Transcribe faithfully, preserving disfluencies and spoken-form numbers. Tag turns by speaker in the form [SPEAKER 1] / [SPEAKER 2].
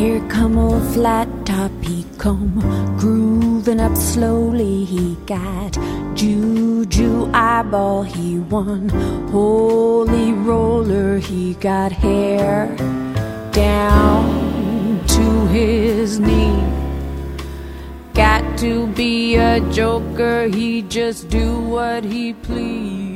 [SPEAKER 1] Here come old flat top, he come grooving up slowly. He got juju eyeball, he won holy roller. He got hair down to his knee. Got to be a joker, he just do what he please.